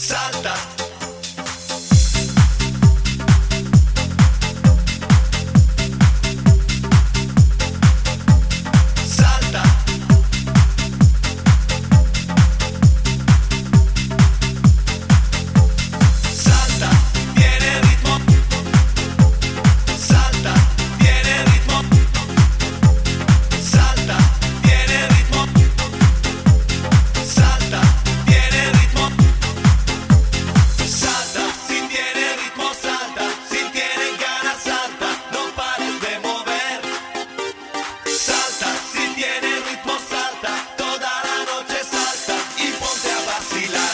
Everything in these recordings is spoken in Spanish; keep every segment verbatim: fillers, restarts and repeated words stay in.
Salta. Salta. Salta, tiene ritmo. Salta, tiene ritmo. Salta, tiene ritmo. Salta, tiene ritmo. Salta, si tiene ritmo, salta. Si tienes ganas, salta. No pares de mover. Salta, si tiene ritmo, salta. Toda la noche salta y ponte a vacilar.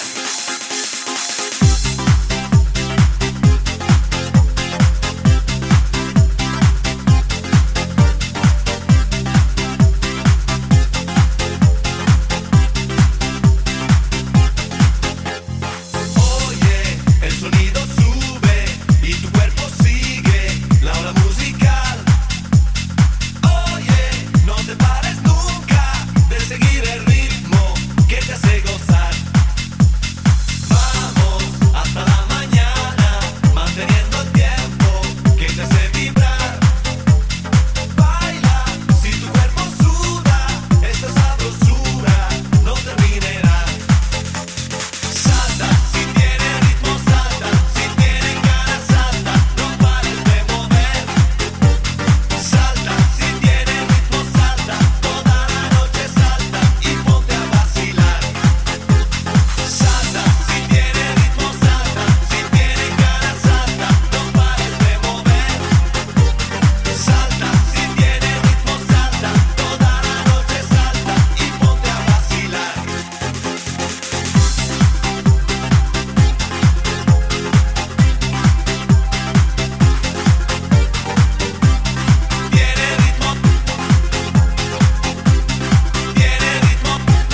Oye, el sonido sube y tu cuerpo sigue la ola musical. Oye, no te pares nunca de seguir el ritmo que te hace gozar. Vamos hasta la mañana, manteniendo el tiempo que te hace vibrar. Baila, si tu cuerpo suda, esta sabrosura no terminará. Salta, si tiene ritmo, salta. Si tienes ganas, salta. No pares de mover. Salta, si tiene ritmo, salta. Toda la noche salta y ponte a vacilar. Salta, si tiene ritmo, salta. Si tienes ganas, salta. No pares de mover. Salta, si tiene ritmo, salta. Toda la noche salta y ponte a vacilar. Tiene ritmo, tiene ritmo.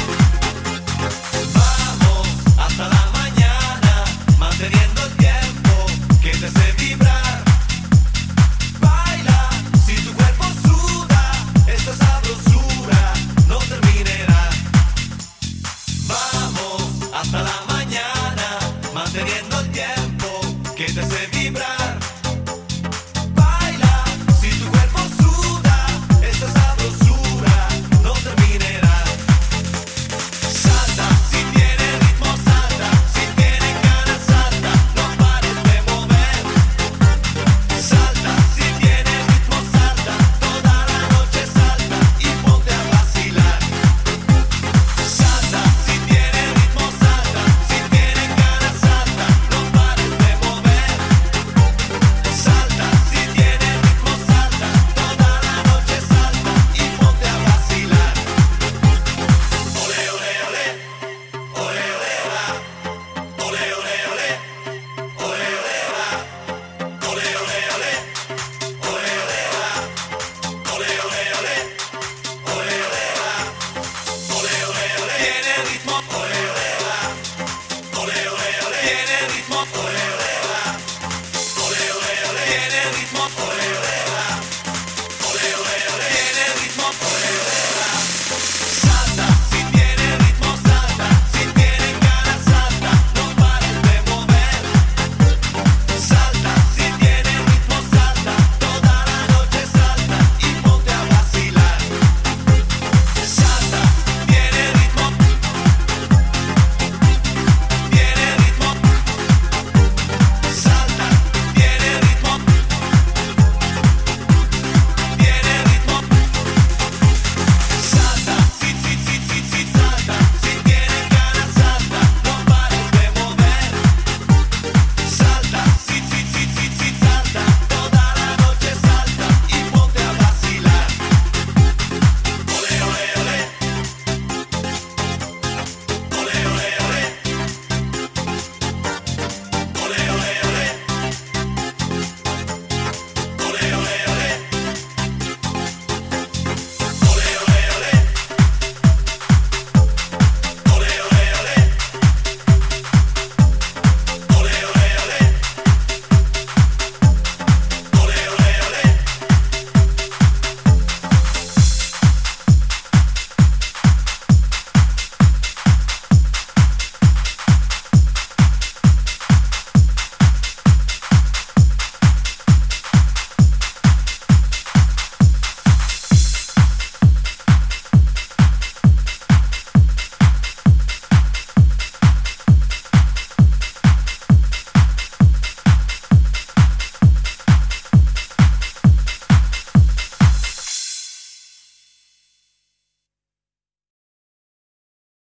Vamos hasta la mañana, manteniendo el tiempo que te hace vibrar. Baila, si tu cuerpo suda, esta sabrosura no terminará. Vamos hasta la mañana, manteniendo el tiempo que te hace vibrar. Baila, si tu cuerpo suda, esta sabrosura no terminará. Salta, si tiene ritmo, salta. Si tienes ganas, salta. No pares de mover. Salta, si tiene ritmo, salta. Toda la noche salta y ponte a vacilar. Salta, si tiene ritmo, salta. Si tienes ganas, salta. No pares de mover. Salta, si tiene ritmo, salta. Toda la noche salta y ponte a vacilar. Ole, ole, ole. Ole, ole, ola. Ole, ole, ole. Ole, ole, ola. Ole, ole, ole. Ole, ole, ola. Ole, ole, ole. Ole, ole, ola. Ole, ole, ole. Tiene ritmo. Ole, ole, ola. Ole, ole, ole. Tiene ritmo. Ole, ole, ola. Ole, ole, ole. Tiene ritmo.